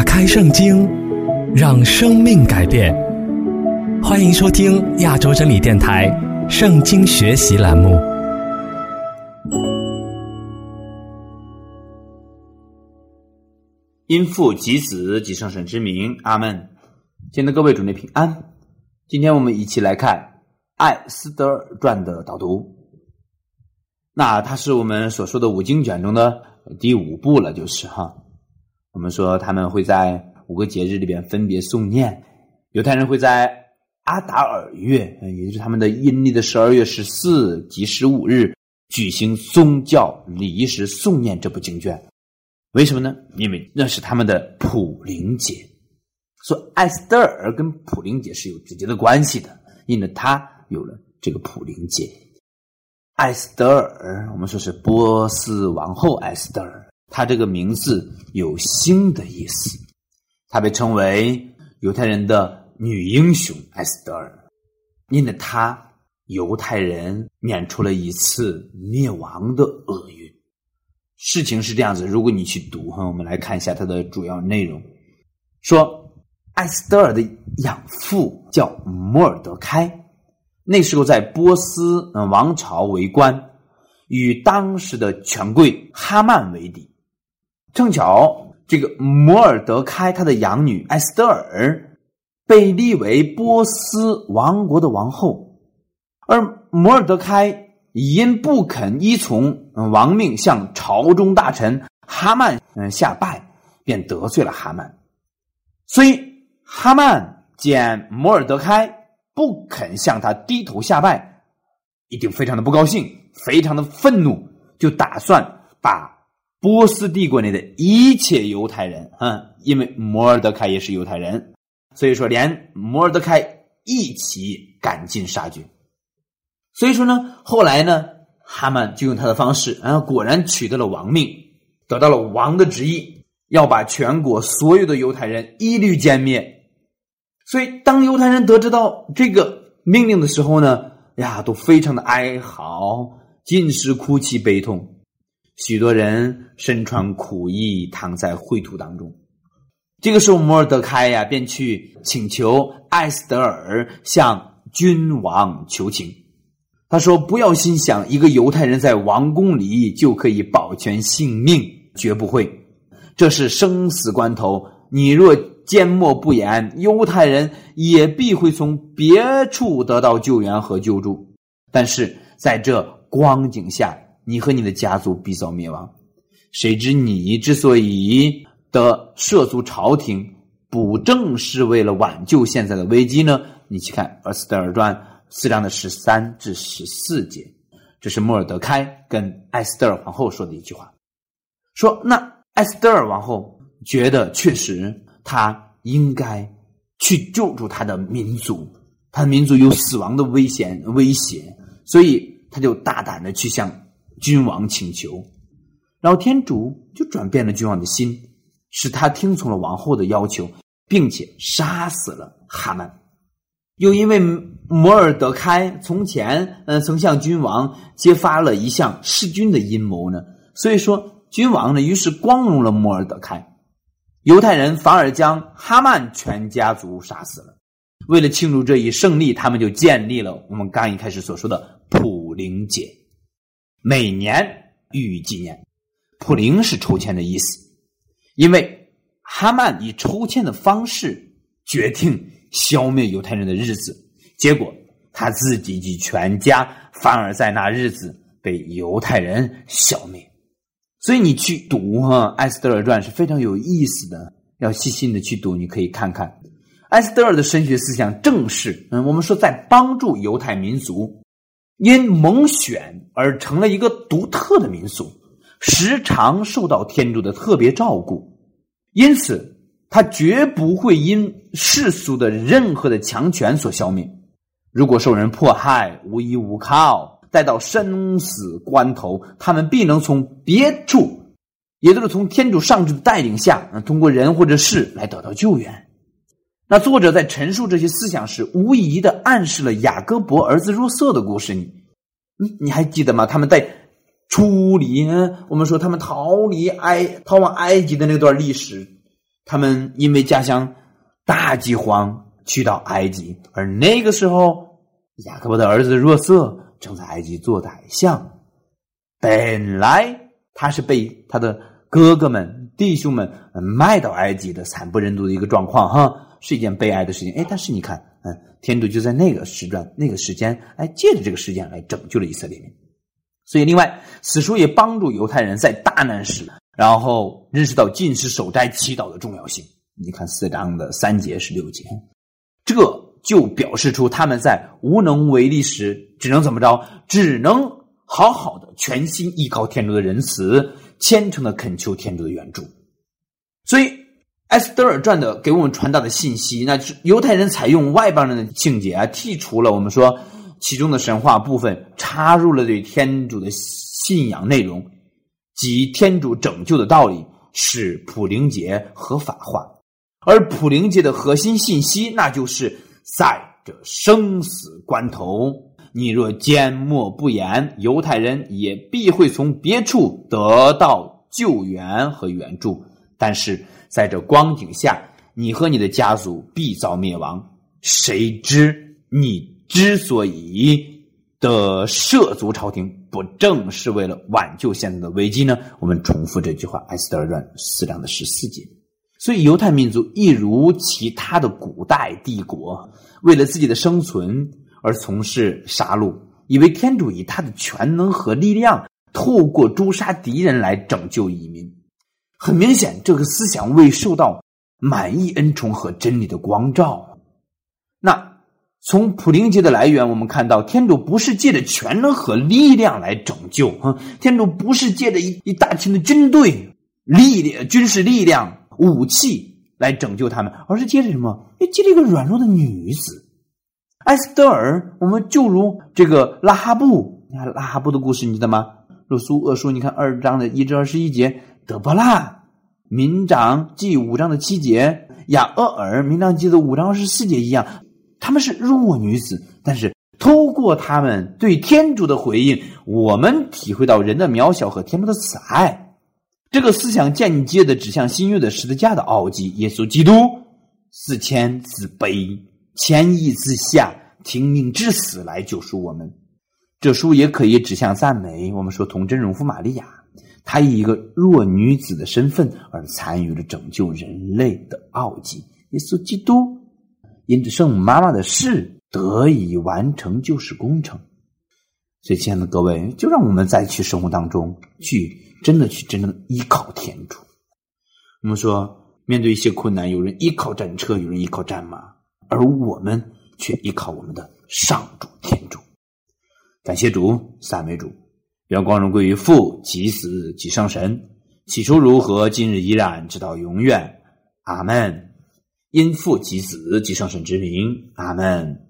开圣经，让生命改变。欢迎收听亚洲真理电台圣经学习栏目。 因父及子及圣神之名，阿们。亲爱的各位主内平安。今天我们一起来看艾斯德尔传的导读。那它是我们所说的五经卷中的第5部了，就是我们说他们会在5个节日里边分别诵念。犹太人会在阿达尔月，也就是他们的阴历的12月14及15日举行宗教礼仪时诵念这部经卷。为什么呢？因为那是他们的普灵节。说艾斯德尔跟普灵节是有直接的关系的，因为他有了这个普灵节。艾斯德尔，我们说是波斯王后艾斯德尔，她这个名字有星的意思，她被称为犹太人的女英雄艾斯德尔，因为她犹太人免除了一次灭亡的厄运。事情是这样子，如果你去读我们来看一下它的主要内容。说艾斯德尔的养父叫摩尔德开，那时候在波斯王朝为官，与当时的权贵哈曼为敌。正巧这个摩尔德开他的养女艾斯德尔被立为波斯王国的王后，而摩尔德开因不肯依从王命向朝中大臣哈曼下拜，便得罪了哈曼。所以哈曼见摩尔德开不肯向他低头下拜，一定非常的不高兴，非常的愤怒，就打算把波斯帝国内的一切犹太人因为摩尔德开也是犹太人，所以说连摩尔德开一起赶尽杀绝。所以说呢，后来呢，哈曼就用他的方式果然取得了王命，得到了王的旨意，要把全国所有的犹太人一律歼灭。所以当犹太人得知到这个命令的时候呢，都非常的哀嚎，尽是哭泣悲痛，许多人身穿苦衣，躺在秽土当中。这个时候摩尔德开便去请求艾斯德尔向君王求情。他说，不要心想一个犹太人在王宫里就可以保全性命，绝不会。这是生死关头，你若缄默不言，犹太人也必会从别处得到救援和救助。但是在这光景下，你和你的家族必遭灭亡。谁知你之所以的涉足朝廷，不正是为了挽救现在的危机呢？你去看艾斯德尔传4章的13至14节，这是摩尔德开跟艾斯德尔皇后说的一句话。说那艾斯德尔王后觉得确实他应该去救助他的民族，他的民族有死亡的威胁，所以他就大胆的去向君王请求。然后天主就转变了君王的心，使他听从了王后的要求，并且杀死了哈曼。又因为摩尔德开从前曾向君王揭发了一项弑君的阴谋呢，所以说君王呢于是光荣了摩尔德开。犹太人反而将哈曼全家族杀死了。为了庆祝这一胜利，他们就建立了我们刚一开始所说的普灵节，每年予以纪念。普灵是抽签的意思，因为哈曼以抽签的方式决定消灭犹太人的日子，结果他自己及全家反而在那日子被犹太人消灭。所以你去读艾斯德尔传是非常有意思的，要细心的去读。你可以看看艾斯德尔的神学思想正是我们说在帮助犹太民族因蒙选而成了一个独特的民族，时常受到天主的特别照顾，因此他绝不会因世俗的任何的强权所消灭。如果受人迫害，无依无靠，待到生死关头，他们必能从别处，也就是从天主上主的带领下，通过人或者事来得到救援。那作者在陈述这些思想时，无疑的暗示了雅各伯儿子若瑟的故事。你还记得吗？他们在出离，我们说他们逃往埃及的那段历史， 他们因为家乡大饥荒去到埃及，而那个时候雅各伯的儿子若瑟正在埃及做宰相。本来他是被他的哥哥们弟兄们卖到埃及的惨不忍睹的一个状况哈，是一件悲哀的事情。但是你看天主就在那个时段那个时间借着这个事件来拯救了以色列民。所以另外此书也帮助犹太人在大难时然后认识到禁食守斋祈祷的重要性。你看4章的3节16节，这就表示出他们在无能为力时只能怎么着，只能好好的全心依靠天主的仁慈，虔诚的恳求天主的援助。所以埃斯德尔传的给我们传达的信息，那就是犹太人采用外邦人的情节剔除了我们说其中的神话部分，插入了对天主的信仰内容及天主拯救的道理，使普灵节合法化。而普灵节的核心信息，那就是在这生死关头，你若缄默不言，犹太人也必会从别处得到救援和援助。但是在这光景下，你和你的家族必遭灭亡。谁知你之所以的涉足朝廷，不正是为了挽救现在的危机呢？我们重复这句话，埃斯德尔传4章的14节。所以犹太民族一如其他的古代帝国，为了自己的生存而从事杀戮，以为天主以他的全能和力量透过诛杀敌人来拯救移民。很明显，这个思想未受到满意恩宠和真理的光照。那从普灵节的来源，我们看到天主不是借着全能和力量来拯救，天主不是借着一大群的军队、军事力量、武器来拯救他们，而是借着什么？借着一个软弱的女子埃斯德尔。我们就如这个拉哈布，你看拉哈布的故事你记得吗？若苏厄书你看2章的1至21节，德波拉民长记5章的7节，雅厄尔民长记的5章24节一样，他们是弱女子，但是透过他们对天主的回应，我们体会到人的渺小和天主的慈爱。这个思想间接的指向新约的十字架的奥迹，耶稣基督自谦自卑，谦抑自下，听命至死来救赎我们。这书也可以指向赞美，我们说童真荣父玛利亚，她以一个弱女子的身份而参与了拯救人类的奥迹。耶稣基督因着圣母妈妈的事得以完成救世工程。所以亲爱的各位，就让我们在生活当中真正依靠天主。我们说面对一些困难，有人依靠战车，有人依靠战马，而我们却依靠我们的上主天主。感谢主，赞美主，愿光荣归于父及子及圣神，起初如何，今日依然，直到永远。阿们。因父及子及圣神之名。阿们。